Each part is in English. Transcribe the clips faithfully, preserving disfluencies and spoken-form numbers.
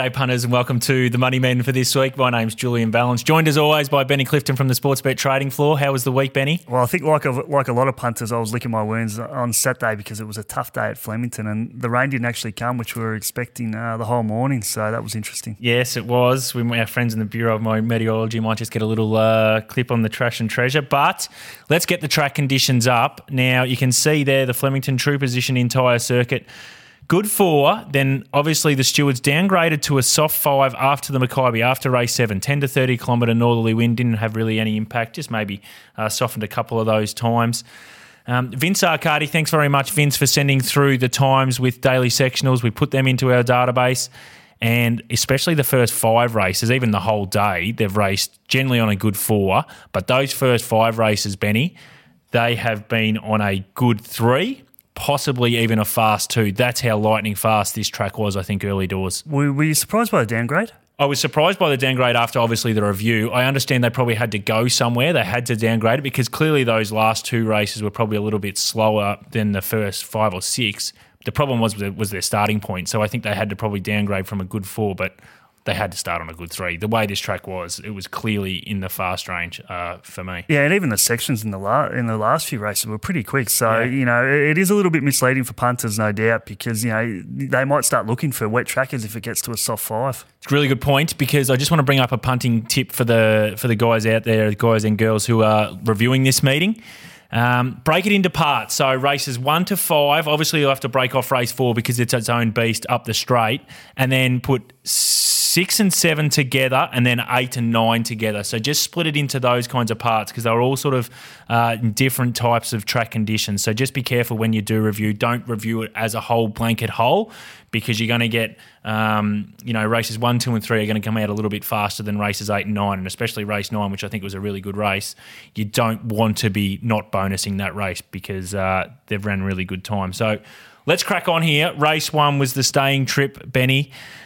G'day punters and welcome to the Money Men for this week. My name's Julian Ballance, joined as always by Benny Clifton from the Sportsbet Trading Floor. How was the week, Benny? Well, I think like a, like a lot of punters, I was licking my wounds on Saturday because it was a tough day at Flemington and the rain didn't actually come, which we were expecting uh, the whole morning, so that was interesting. Yes, it was. We, our friends in the Bureau of Meteorology might just get a little uh, clip on the trash and treasure, but let's get the track conditions up. Now, you can see there the Flemington true position entire circuit. Good four, then obviously the stewards downgraded to a soft five after the Mackay, after race seven. ten to thirty kilometre northerly wind didn't have really any impact, just maybe uh, softened a couple of those times. Um, Vince Arcadi, thanks very much, Vince, for sending through the times with daily sectionals. We put them into our database, and especially the first five races, even the whole day, they've raced generally on a good four, but those first five races, Benny, they have been on a good three, possibly even a fast two. That's how lightning fast this track was, I think, early doors. Were, were you surprised by the downgrade? I was surprised by the downgrade after, obviously, the review. I understand they probably had to go somewhere. They had to downgrade it because clearly those last two races were probably a little bit slower than the first five or six. The problem was was their starting point, so I think they had to probably downgrade from a good four, but they had to start on a good three. The way this track was, it was clearly in the fast range uh, for me. Yeah, and even the sections in the la- in the last few races were pretty quick. So, yeah. you know, it is a little bit misleading for punters, no doubt, because, you know, they might start looking for wet trackers if it gets to a soft five. It's a really good point because I just want to bring up a punting tip for the for the guys out there, the guys and girls who are reviewing this meeting. Um, break it into parts. So races one to five, obviously you'll have to break off race four because it's its own beast up the straight, and then put six and seven together and then eight and nine together. So just split it into those kinds of parts because they're all sort of uh, different types of track conditions. So just be careful when you do review. Don't review it as a whole blanket whole because you're going to get, um, you know, races one, two and three are going to come out a little bit faster than races eight and nine, and especially race nine, which I think was a really good race. You don't want to be not bonusing that race because uh, they've ran really good time. So let's crack on here. Race one was the staying trip, Benny.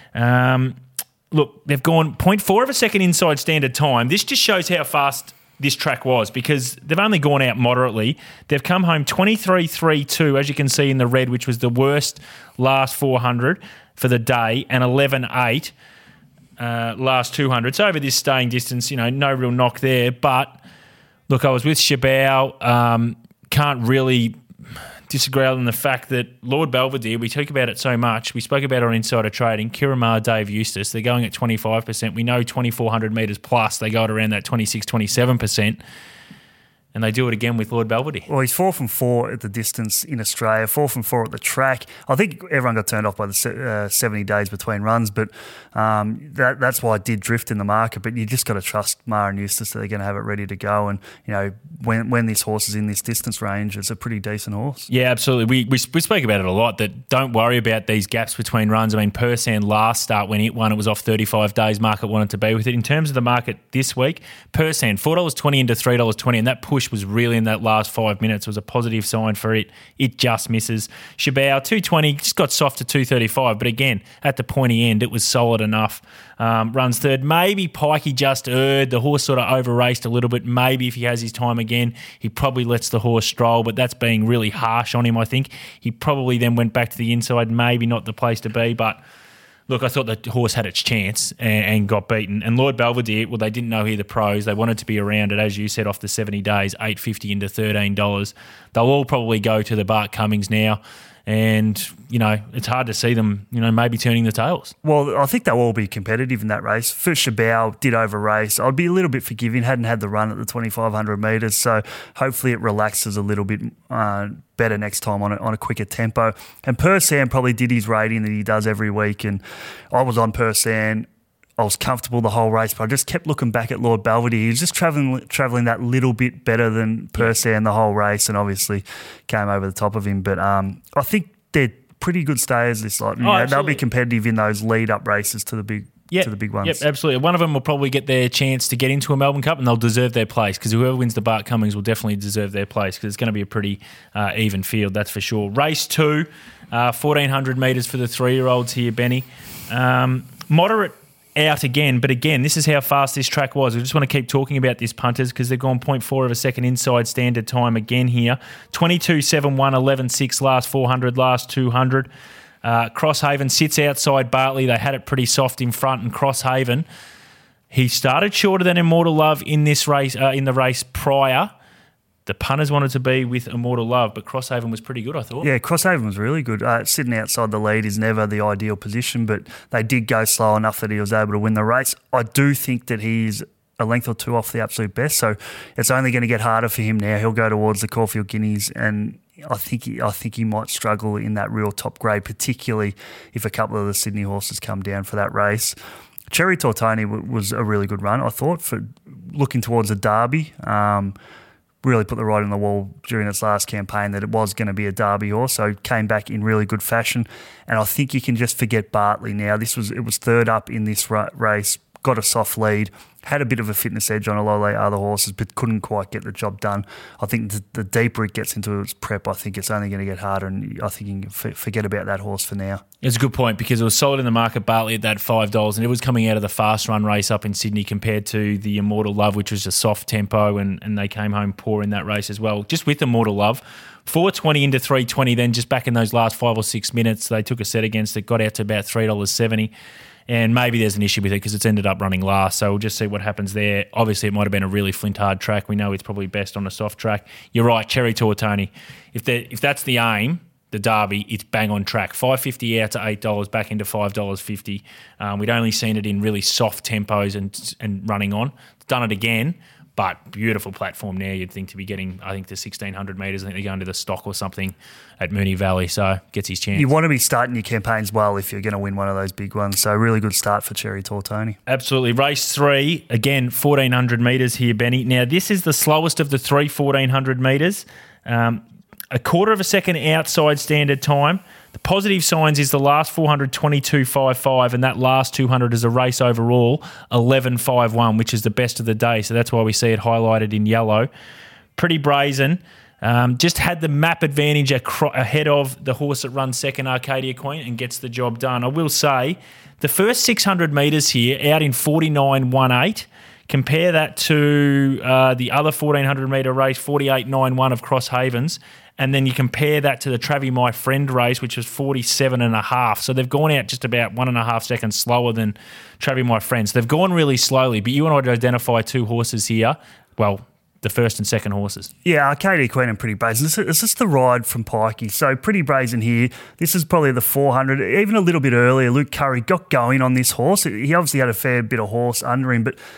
Um, look, they've gone zero point four of a second inside standard time. This just shows how fast this track was because they've only gone out moderately. They've come home twenty-three three two, as you can see in the red, which was the worst last four hundred for the day, and eleven eight uh, last two hundred. So over this staying distance, you know, no real knock there. But look, I was with Shabao. Um, can't really disagree on the fact that Lord Belvedere, we talk about it so much. We spoke about it on Insider Trading. Kiramar, Dave Eustace, they're going at twenty-five percent. We know twenty-four hundred metres plus, they go at around that twenty-six, twenty-seven percent. And they do it again with Lord Belvedere. Well, he's four from four at the distance in Australia, four from four at the track. I think everyone got turned off by the uh, seventy days between runs, but um, that, that's why it did drift in the market. But you just got to trust Mar and Eustace that they're going to have it ready to go. And, you know, when when this horse is in this distance range, it's a pretty decent horse. Yeah, absolutely. We, we we spoke about it a lot, that don't worry about these gaps between runs. I mean, Persan last start when it won, it was off thirty-five days. Market wanted to be with it. In terms of the market this week, Persan, four dollars twenty into three dollars twenty, and that push was really in that last five minutes. It was a positive sign for it. It just misses. Shabao, two twenty, just got soft to two thirty-five, but again, at the pointy end, it was solid enough. Um, runs third. Maybe Pikey just erred. The horse sort of over-raced a little bit. Maybe if he has his time again, he probably lets the horse stroll, but that's being really harsh on him, I think. He probably then went back to the inside. Maybe not the place to be, but look, I thought the horse had its chance and, and got beaten. And Lord Belvedere, well, they didn't know here the pros. They wanted to be around it, as you said, off the seventy days, eight fifty into thirteen dollars. They'll all probably go to the Bart Cummings now. And, you know, it's hard to see them, you know, maybe turning the tails. Well, I think they'll all be competitive in that race. First, Shabao did over-race. I'd be a little bit forgiving, hadn't had the run at the twenty-five hundred metres, so hopefully it relaxes a little bit uh, better next time on a, on a quicker tempo. And Persan probably did his rating that he does every week, and I was on Persan. I was comfortable the whole race, but I just kept looking back at Lord Belvedere. He was just travelling travelling that little bit better than Persan the whole race, and obviously came over the top of him. But um, I think they're pretty good stayers this lot. And, oh, you know, they'll be competitive in those lead-up races to the big Yep. to the big ones. Yep, absolutely. One of them will probably get their chance to get into a Melbourne Cup, and they'll deserve their place because whoever wins the Bart Cummings will definitely deserve their place because it's going to be a pretty uh, even field, that's for sure. Race two, uh, fourteen hundred metres for the three-year-olds here, Benny. Um, moderate out again, but again, this is how fast this track was. We just want to keep talking about this, punters, because they've gone zero point four of a second inside standard time again here. twenty-two seven one, eleven six last four hundred, last two hundred. Uh, Crosshaven sits outside Bartley. They had it pretty soft in front, and Crosshaven, he started shorter than Immortal Love in this race, uh, in the race prior. The punters wanted to be with Immortal Love, but Crosshaven was pretty good, I thought. Yeah, Crosshaven was really good. Uh, sitting outside the lead is never the ideal position, but they did go slow enough that he was able to win the race. I do think that he's a length or two off the absolute best, so it's only going to get harder for him now. He'll go towards the Caulfield Guineas, and I think he, I think he might struggle in that real top grade, particularly if a couple of the Sydney horses come down for that race. Cherry Tortoni w- was a really good run, I thought, for looking towards a Derby. Um, really put the right in the wall during its last campaign that it was going to be a Derby horse, so came back in really good fashion. And I think you can just forget Bartley now. This was it was third up in this ra- race, got a soft lead, had a bit of a fitness edge on a lot of the other horses, but couldn't quite get the job done. I think the, the deeper it gets into its prep, I think it's only going to get harder, and I think you can f- forget about that horse for now. It's a good point because it was solid in the market, Bartley, at that five dollars, and it was coming out of the fast run race up in Sydney compared to the Immortal Love, which was a soft tempo, and, and they came home poor in that race as well. Just with Immortal Love, four twenty into three twenty, then just back in those last five or six minutes, they took a set against it, got out to about three dollars seventy. And maybe there's an issue with it because it's ended up running last. So we'll just see what happens there. Obviously, it might have been a really flint-hard track. We know it's probably best on a soft track. You're right, Cherry Tortoni. If if that's the aim, the Derby, it's bang on track. five fifty out to eight dollars, back into five dollars fifty. Um, we'd only seen it in really soft tempos and and running on. It's done it again. But beautiful platform now. You'd think to be getting, I think, to sixteen hundred metres. I think they're going to the Stock or something at Moonee Valley. So gets his chance. You want to be starting your campaigns well if you're going to win one of those big ones. So really good start for Cherry Tortoni. Absolutely. Race three, again, fourteen hundred metres here, Benny. Now, this is the slowest of the three fourteen hundred metres. Um, a quarter of a second outside standard time. The positive signs is the last four hundred twenty-two fifty-five, and that last two hundred is a race overall eleven fifty-one, which is the best of the day. So that's why we see it highlighted in yellow. Pretty brazen. Um, just had the map advantage acro- ahead of the horse that runs second, Arcadia Queen, and gets the job done. I will say the first six hundred metres here out in forty-nine eighteen. Compare that to uh, the other fourteen hundred metre race, forty-eight ninety-one of Crosshavens. And then you compare that to the Travie My Friend race, which was forty-seven and a half. So they've gone out just about one and a half seconds slower than Travie My Friend. So they've gone really slowly. But you and I identify two horses here. Well, the first and second horses. Yeah, Arcadia Queen and Pretty Brazen. This is just the ride from Pikey. So Pretty Brazen here. This is probably the four hundred. Even a little bit earlier, Luke Curry got going on this horse. He obviously had a fair bit of horse under him, but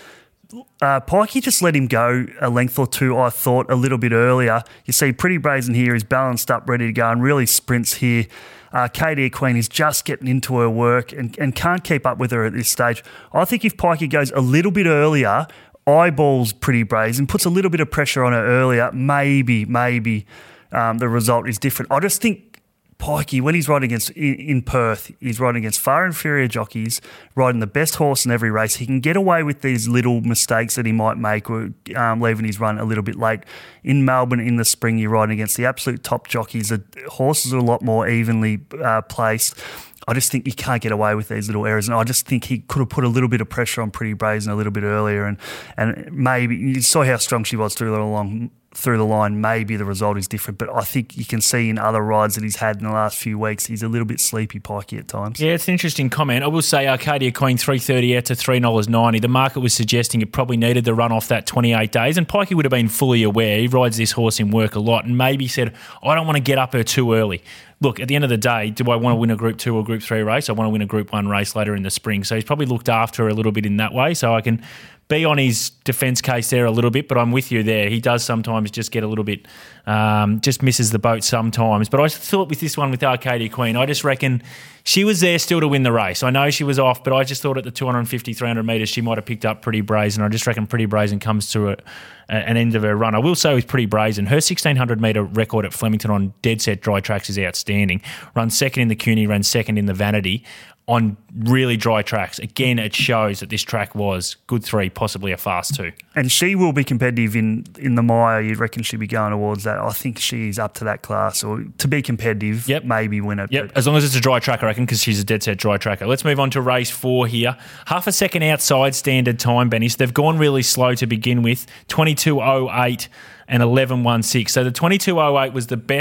Uh, Pikey just let him go a length or two, I thought, a little bit earlier. You see Pretty Brazen here is balanced up, ready to go, and really sprints here. Arcadia Queen is just getting into her work and, and can't keep up with her at this stage. I think if Pikey goes a little bit earlier, eyeballs Pretty Brazen, puts a little bit of pressure on her earlier, maybe, maybe um, the result is different. I just think Pikey, when he's riding against in, in Perth, he's riding against far inferior jockeys, riding the best horse in every race. He can get away with these little mistakes that he might make, um, leaving his run a little bit late. In Melbourne in the spring, you're riding against the absolute top jockeys. The horses are a lot more evenly uh, placed. I just think you can't get away with these little errors, and I just think he could have put a little bit of pressure on Pretty Brazen a little bit earlier, and and maybe you saw how strong she was through the long. through the line, maybe the result is different. But I think you can see in other rides that he's had in the last few weeks, he's a little bit sleepy, Pikey, at times. Yeah, it's an interesting comment. I will say Arcadia Queen three thirty out to three dollars ninety. The market was suggesting it probably needed the run off that twenty-eight days, and Pikey would have been fully aware. He rides this horse in work a lot and maybe said, I don't want to get up her too early. Look, at the end of the day, do I want to win a Group two or Group three race? I want to win a Group one race later in the spring. So he's probably looked after her a little bit in that way. So I can be on his defence case there a little bit, but I'm with you there. He does sometimes just get a little bit, um, just misses the boat sometimes. But I thought with this one with Arcadia Queen, I just reckon she was there still to win the race. I know she was off, but I just thought at the two fifty, three hundred metres, she might have picked up Pretty Brazen. I just reckon Pretty Brazen comes to a, an end of her run. I will say with Pretty Brazen, her sixteen hundred metre record at Flemington on dead set dry tracks is outstanding. Runs second in the CUNY, ran second in the Vanity on really dry tracks. Again, it shows that this track was good three, possibly a fast two. And she will be competitive in, in the Mire. You'd reckon she'd be going towards that. I think she's up to that class, or to be competitive, yep. maybe win it. Yep, as long as it's a dry track, I reckon, because she's a dead set dry tracker. Let's move on to race four here. Half a second outside standard time, Benny. So they've gone really slow to begin with, twenty-two oh eight and eleven sixteen. So the twenty-two oh eight was the best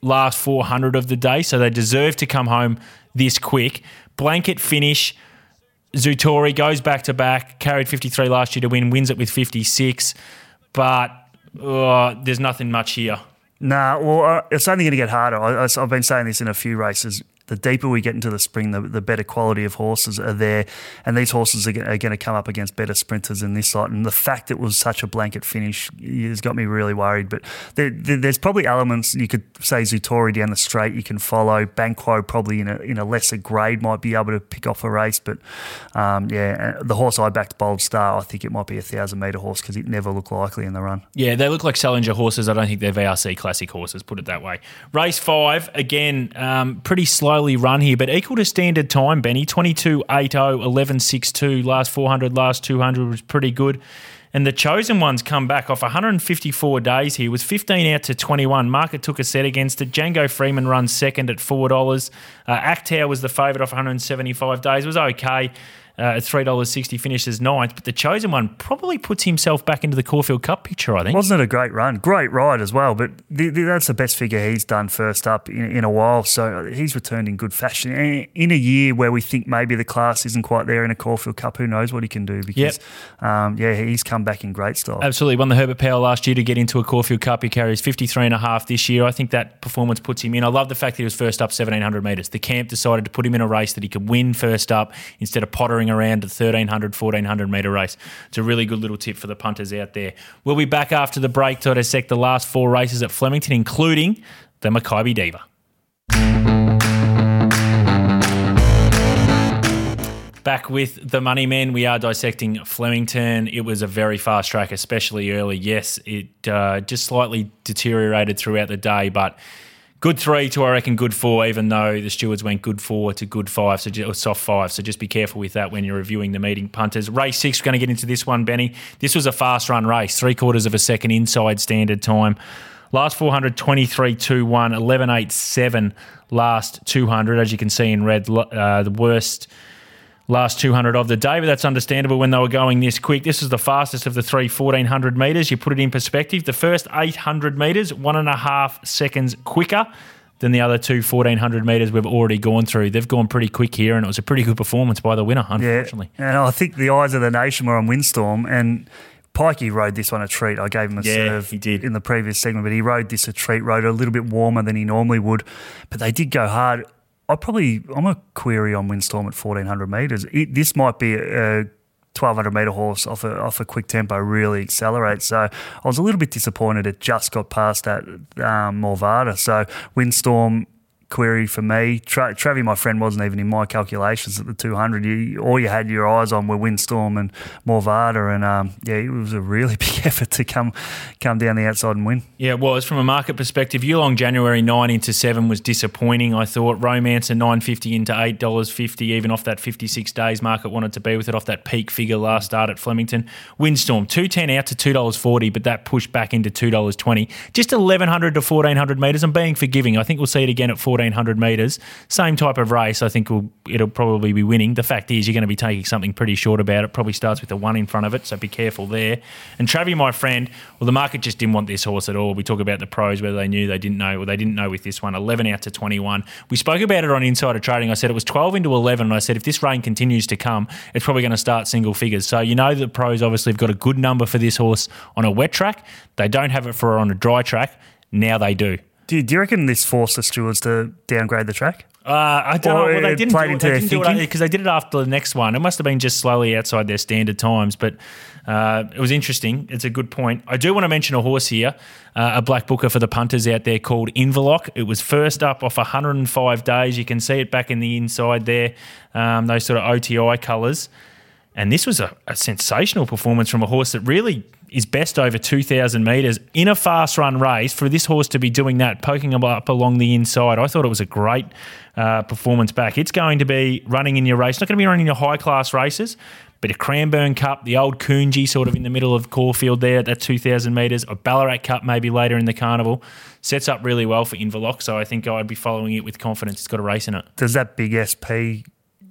last four hundred of the day, so they deserve to come home this quick. Blanket finish. Zutori goes back-to-back, carried fifty-three last year to win, wins it with fifty-six, but uh, there's nothing much here. Nah, well, uh, it's only going to get harder. I, I've been saying this in a few races. The deeper we get into the spring, the, the better quality of horses are there, and these horses are, are going to come up against better sprinters in this lot. And the fact it was such a blanket finish has got me really worried. But there, there, there's probably elements you could say Zutori down the straight you can follow. Banquo probably in a in a lesser grade might be able to pick off a race. But um, yeah, the horse I backed, Bold Star, I think it might be a thousand metre horse because it never looked likely in the run. Yeah, they look like Salinger horses. I don't think they're V R C Classic horses, put it that way. Race five, again, um, pretty slowly run here, but equal to standard time, Benny. twenty-two eighty, eleven sixty-two, last four hundred, last two hundred was pretty good. And the Chosen Ones come back off one hundred fifty-four days here. Was fifteen out to twenty-one. Market took a set against it. Django Freeman runs second at four dollars. Uh, Actow was the favourite off one hundred seventy-five days. It was okay. Uh, at three dollars sixty finishes ninth, but the Chosen One probably puts himself back into the Caulfield Cup picture, I think. Wasn't it a great run? Great ride as well, but the, the, that's the best figure he's done first up in, in a while, so he's returned in good fashion. In a year where we think maybe the class isn't quite there in a Caulfield Cup, who knows what he can do because, yep. um, yeah, he's come back in great style. Absolutely. Won the Herbert Power last year to get into a Caulfield Cup. He carries fifty-three and a half this year. I think that performance puts him in. I love the fact that he was first up seventeen hundred metres. The camp decided to put him in a race that he could win first up instead of pottering around at thirteen hundred, fourteen hundred metre race. It's a really good little tip for the punters out there. We'll be back after the break to dissect the last four races at Flemington, including the Makybe Diva. Back with the Money Men. We are dissecting Flemington. It was a very fast track, especially early. Yes, it uh, just slightly deteriorated throughout the day, but good three to, I reckon, good four, even though the stewards went good four to good five, so just, or soft five. So just be careful with that when you're reviewing the meeting punters. Race six, we're going to get into this one, Benny. This was a fast run race, three quarters of a second inside standard time. Last four hundred, twenty-three two one, eleven eight seven last two hundred. As you can see in red, uh, the worst last two hundred of the day, but that's understandable when they were going this quick. This is the fastest of the three fourteen hundred metres. You put it in perspective, the first eight hundred metres, one and a half seconds quicker than the other two fourteen hundred metres we've already gone through. They've gone pretty quick here, and it was a pretty good performance by the winner, unfortunately. Yeah, and I think the eyes of the nation were on Windstorm, and Pikey rode this one a treat. I gave him a yeah, serve he did. in the previous segment, but he rode this a treat, rode it a little bit warmer than he normally would, but they did go hard. I probably I'm a query on Windstorm at fourteen hundred metres. It, this might be a twelve hundred metre horse off a off a quick tempo really accelerates. So I was a little bit disappointed it just got past that um, Morvada. So Windstorm, query for me. Tra- Travi, my friend, wasn't even in my calculations at the two hundred. You, all you had your eyes on were Windstorm and Morvada, and um, yeah, it was a really big effort to come come down the outside and win. Yeah, it was. From a market perspective, Yulong January nine into seven was disappointing, I thought. Romancer nine fifty into eight dollars fifty, even off that fifty-six days market wanted to be with it, off that peak figure last start at Flemington. Windstorm, two ten out to two dollars forty, but that pushed back into two dollars twenty. Just eleven hundred to fourteen hundred metres. I'm being forgiving. I think we'll see it again at fourteen hundred metres. Same type of race. I think we'll, it'll probably be winning. The fact is you're going to be taking something pretty short about it. Probably starts with a one in front of it, so be careful there. And Travi, my friend, well, the market just didn't want this horse at all. We talk about the pros, whether they knew, they didn't know. Well, they didn't know with this one. eleven out to twenty-one. We spoke about it on Insider Trading. I said it was twelve into eleven, and I said if this rain continues to come, it's probably going to start single figures. So you know the pros obviously have got a good number for this horse on a wet track. They don't have it for on a dry track. Now they do. Do you, do you reckon this forced the stewards to downgrade the track? Uh, I don't or know. Well, they didn't, do it, they didn't do it because they did it after the next one. It must have been just slowly outside their standard times, but uh, it was interesting. It's a good point. I do want to mention a horse here, uh, a black booker for the punters out there called Inverloch. It was first up off one hundred five days. You can see it back in the inside there, um, those sort of O T I colours. And this was a, a sensational performance from a horse that really is best over two thousand metres in a fast run race. For this horse to be doing that, poking up along the inside, I thought it was a great uh, performance back. It's going to be running in your race. Not going to be running your high class races, but a Cranbourne Cup, the old Coonji sort of in the middle of Caulfield there at that two thousand metres, a Ballarat Cup maybe later in the carnival. Sets up really well for Inverloch, so I think I'd be following it with confidence. It's got a race in it. Does that big S P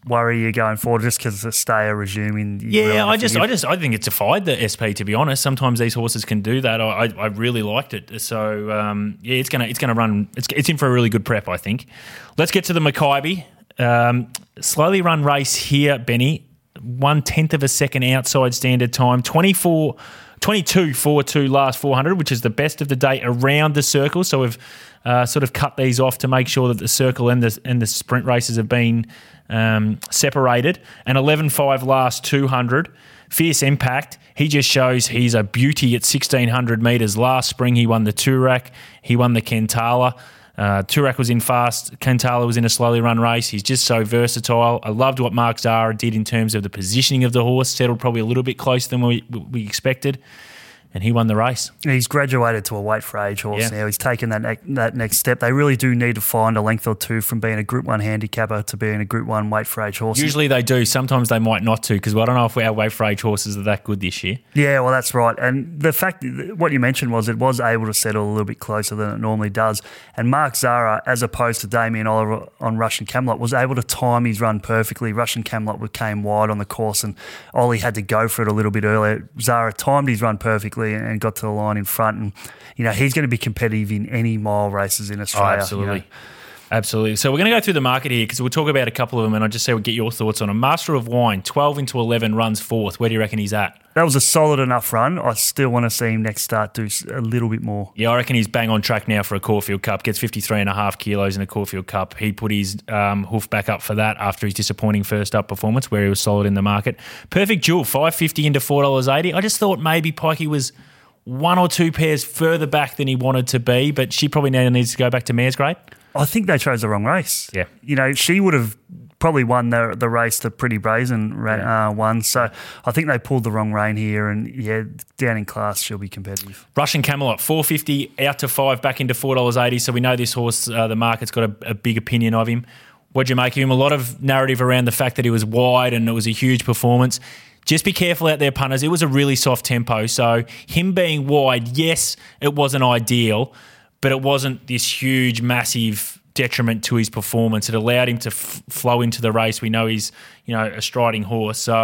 worry you going forward just because the stayer resuming? Yeah, really I just, forgive? I just, I think it defied the S P. To be honest, sometimes these horses can do that. I, I, I really liked it. So um, yeah, it's gonna, it's gonna run. It's, it's in for a really good prep, I think. Let's get to the Makybe. Um, slowly run race here, Benny. One tenth of a second outside standard time. twenty-four, twenty-two forty-two last four hundred, which is the best of the day around the circle. So we've uh, sort of cut these off to make sure that the circle and the and the sprint races have been um, separated. And eleven five last two hundred. Fierce Impact. He just shows he's a beauty at sixteen hundred metres. Last spring he won the Toorak. He won the Kentala. Uh, Toorak was in fast. Kentala was in a slowly run race. He's just so versatile. I loved what Mark Zahra did in terms of the positioning of the horse. Settled probably a little bit closer than we, we expected. And he won the race. He's graduated to a weight for age horse Yeah. now. He's taken that ne- that next step. They really do need to find a length or two from being a Group one handicapper to being a Group one weight for age horse. Usually they do. Sometimes they might not to, because I don't know if our weight for age horses are that good this year. Yeah, well, that's right. And the fact, what you mentioned was it was able to settle a little bit closer than it normally does. And Mark Zahra, as opposed to Damien Oliver on Russian Camelot, was able to time his run perfectly. Russian Camelot came wide on the course and Ollie had to go for it a little bit earlier. Zahra timed his run perfectly and got to the line in front. And, you know, he's going to be competitive in any mile races in Australia. Oh, absolutely. You know. Absolutely. So we're going to go through the market here because we'll talk about a couple of them and I'll just say we'll get your thoughts on them. Master of Wine, twelve into eleven, runs fourth. Where do you reckon he's at? That was a solid enough run. I still want to see him next start do a little bit more. Yeah, I reckon he's bang on track now for a Caulfield Cup. Gets fifty-three and a half kilos in a Caulfield Cup. He put his um, hoof back up for that after his disappointing first up performance where he was solid in the market. Perfect Jewel, five fifty into four dollars eighty. I just thought maybe Pikey was one or two pairs further back than he wanted to be, but she probably now needs to go back to mare's grade. I think they chose the wrong race. Yeah. You know, she would have probably won the the race the Pretty Brazen uh, won. So I think they pulled the wrong rein here. And, yeah, down in class, she'll be competitive. Russian Camelot, four fifty out to five, back into four dollars eighty. So we know this horse, uh, the market's got a, a big opinion of him. What'd you make of him? A lot of narrative around the fact that he was wide and it was a huge performance. Just be careful out there, punters. It was a really soft tempo. So him being wide, yes, it wasn't ideal, but it wasn't this huge, massive detriment to his performance. It allowed him to f- flow into the race. We know he's, you know, a striding horse. So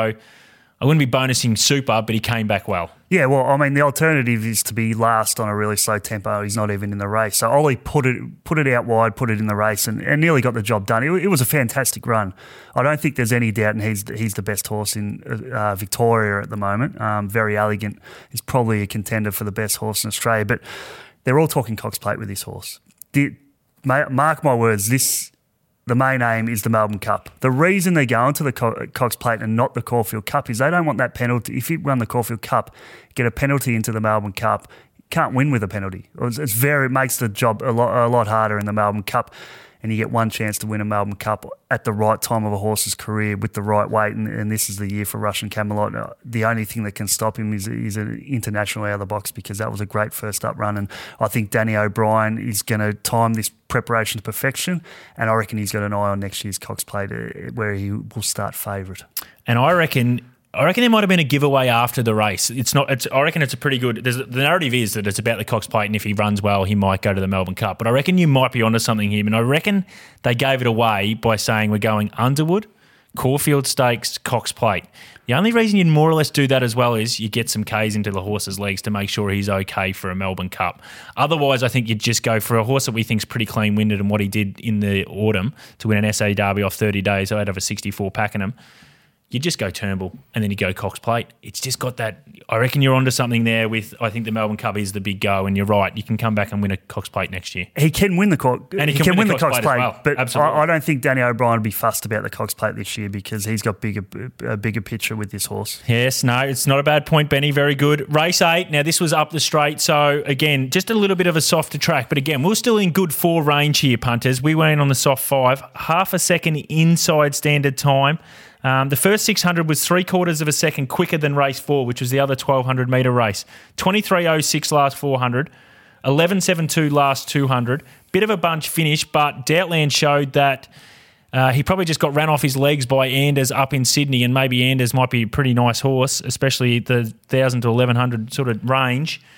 I wouldn't be bonusing super, but he came back well. Yeah, well, I mean, the alternative is to be last on a really slow tempo. He's not even in the race. So Ollie put it put it out wide, put it in the race, and, and nearly got the job done. It, it was a fantastic run. I don't think there's any doubt, and he's he's the best horse in uh, Victoria at the moment. Um, Very Elegant is probably a contender for the best horse in Australia, but they're all talking Cox Plate with this horse. The, mark my words, this the main aim is the Melbourne Cup. The reason they're going to the Co- Cox Plate and not the Caulfield Cup is they don't want that penalty. If you run the Caulfield Cup, get a penalty into the Melbourne Cup, can't win with a penalty. It's, it's very it makes the job a lot a lot harder in the Melbourne Cup, and you get one chance to win a Melbourne Cup at the right time of a horse's career with the right weight, and, and this is the year for Russian Camelot. The only thing that can stop him is, is an international out of the box, because that was a great first up run, and I think Danny O'Brien is going to time this preparation to perfection, and I reckon he's got an eye on next year's Cox Plate uh, where he will start favourite. And I reckon... I reckon there might have been a giveaway after the race. It's not. It's, I reckon it's a pretty good. There's, the narrative is that it's about the Cox Plate, and if he runs well, he might go to the Melbourne Cup. But I reckon you might be onto something here. And I reckon they gave it away by saying we're going Underwood, Caulfield Stakes, Cox Plate. The only reason you'd more or less do that as well is you get some K's into the horse's legs to make sure he's okay for a Melbourne Cup. Otherwise, I think you'd just go for a horse that we think's pretty clean-winded, and what he did in the autumn to win an S A Derby off thirty days out of a sixty-four Pakenham. You just go Turnbull and then you go Cox Plate. It's just got that. I reckon you're onto something there with, I think the Melbourne Cup is the big go, and you're right. You can come back and win a Cox Plate next year. He can win the Cox and he, he can, can win, win the Cox, Cox Plate, well. But I, I don't think Danny O'Brien will be fussed about the Cox Plate this year, because he's got bigger, a bigger picture with this horse. Yes, no, it's not a bad point, Benny. Very good. Race eight. Now, this was up the straight. So, again, just a little bit of a softer track. But, again, we're still in good four range here, punters. We went on the soft five. Half a second inside standard time. Um, the first six hundred was three quarters of a second quicker than race four, which was the other twelve hundred metre race. twenty-three oh six last four hundred, eleven seventy-two last two hundred. Bit of a bunch finish, but Doubtland showed that uh, he probably just got ran off his legs by Anders up in Sydney, and maybe Anders might be a pretty nice horse, especially the one thousand to eleven hundred sort of range.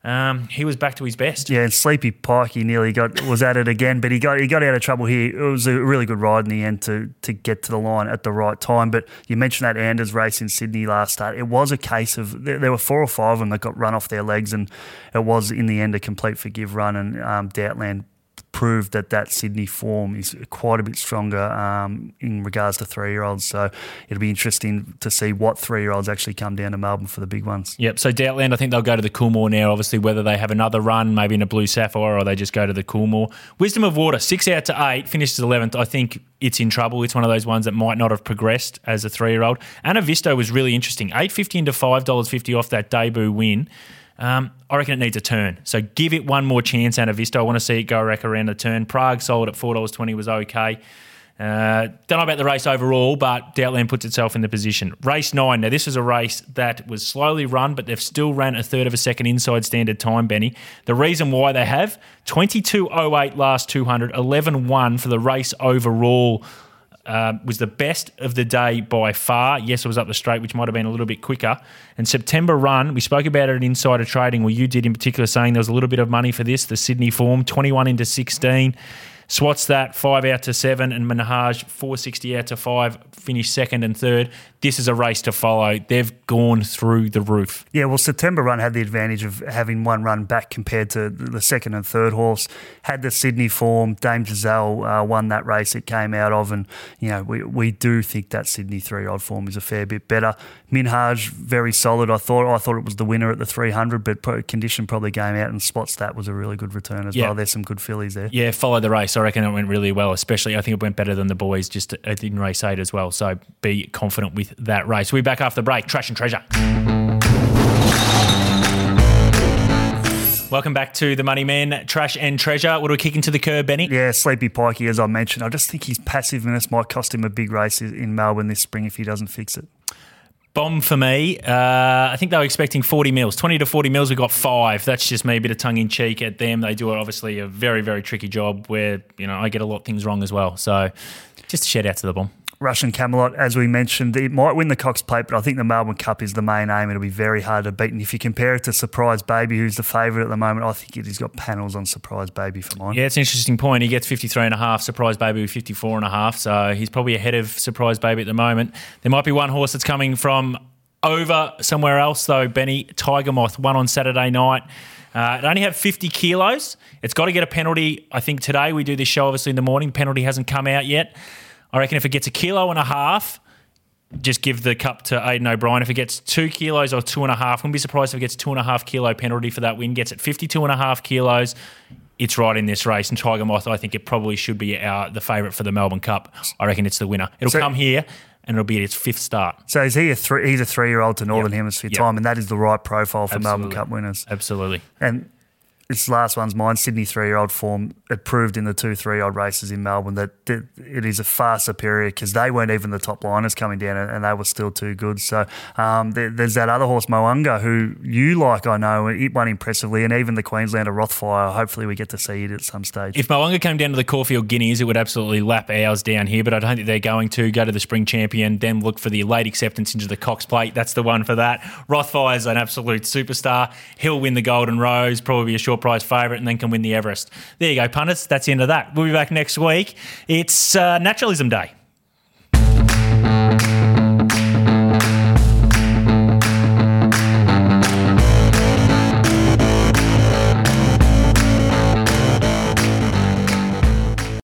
Um, he was back to his best. Yeah, and Sleepy Pike, he nearly got was at it again, but he got he got out of trouble here. It was a really good ride in the end to to get to the line at the right time. But you mentioned that Anders race in Sydney last start. It was a case of there, there were four or five of them that got run off their legs, and it was in the end a complete forgive run. And um, Doubtland proved that that Sydney form is quite a bit stronger um, in regards to three-year-olds. So it'll be interesting to see what three-year-olds actually come down to Melbourne for the big ones. Yep, so Doubtland, I think they'll go to the Coolmore now, obviously, whether they have another run, maybe in a Blue Sapphire, or they just go to the Coolmore. Wisdom of Water, six out to eight, finishes eleventh. I think it's in trouble. It's one of those ones that might not have progressed as a three-year-old. Anna Visto was really interesting. eight fifty into five dollars fifty off that debut win. Um, I reckon it needs a turn. So give it one more chance, Anna Vista. I want to see it go wreck around the turn. Prague sold at four dollars twenty was okay. Uh, don't know about the race overall, but Doubtland puts itself in the position. Race nine. Now, this was a race that was slowly run, but they've still ran a third of a second inside standard time, Benny. The reason why they have, twenty-two oh eight last two hundred, eleven one for the race overall. Uh, was the best of the day by far. Yes, it was up the straight, which might have been a little bit quicker. And September run, we spoke about it at Insider Trading, where you did in particular, saying there was a little bit of money for this, the Sydney form, twenty-one into sixteen. Swats that, five out to seven, and Minhaj, four sixty out to five, finished second and third. This is a race to follow. They've gone through the roof. Yeah, well, September run had the advantage of having one run back compared to the second and third horse. Had the Sydney form, Dame Giselle uh, won that race it came out of, and you know we we do think that Sydney three-year-old form is a fair bit better. Minhaj, very solid. I thought I thought it was the winner at the three hundred, but condition probably came out, and Spots that was a really good return as yeah. well. There's some good fillies there. Yeah, follow the race. I reckon it went really well, especially I think it went better than the boys just in race eight as well. So be confident with that race. We'll be back after the break. Trash and Treasure. Welcome back to the Money Man, Trash and Treasure. What do we kick into the curb, Benny? Yeah, Sleepy Pikey, as I mentioned. I just think his passiveness might cost him a big race in Melbourne this spring if he doesn't fix it. Bomb for me. Uh, I think they were expecting forty mils. twenty to forty mils, we got five. That's just me, a bit of tongue-in-cheek at them. They do obviously a very, very tricky job where, you know, I get a lot of things wrong as well. So just a shout out to the Bomb. Russian Camelot, as we mentioned, it might win the Cox Plate, but I think the Melbourne Cup is the main aim. It'll be very hard to beat. And if you compare it to Surprise Baby, who's the favourite at the moment, I think he's got panels on Surprise Baby for mine. Yeah, it's an interesting point. He gets fifty-three and a half, Surprise Baby with fifty-four and a half. So he's probably ahead of Surprise Baby at the moment. There might be one horse that's coming from over somewhere else, though, Benny. Tiger Moth, won on Saturday night. Uh, it only had fifty kilos. It's got to get a penalty. I think today we do this show, obviously, in the morning. Penalty hasn't come out yet. I reckon if it gets a kilo and a half, just give the cup to Aidan O'Brien. If it gets two kilos or two and a half, wouldn't be surprised if it gets two and a half kilo penalty for that win. Gets it fifty-two and a half kilos. It's right in this race. And Tiger Moth, I think it probably should be our, the favourite for the Melbourne Cup. I reckon it's the winner. It'll so, come here and it'll be at its fifth start. So is he a three, he's a three-year-old to Northern yep. Hemisphere yep. time, and that is the right profile for Absolutely. Melbourne Cup winners. Absolutely. And this last one's mine, Sydney three-year-old form. It proved in the two three-year-old races in Melbourne that it is a far superior because they weren't even the top liners coming down and they were still too good. So um, there, there's that other horse, Moanga, who you like, I know. It won impressively, and even the Queenslander Rothfire, hopefully we get to see it at some stage. If Moanga came down to the Caulfield Guineas, it would absolutely lap ours down here, but I don't think they're going to. Go to the Spring Champion, then look for the late acceptance into the Cox Plate. That's the one for that. Rothfire's an absolute superstar. He'll win the Golden Rose, probably be a short price favourite, and then can win the Everest. There you go, punters. That's the end of that. We'll be back next week. It's uh, Naturalism Day.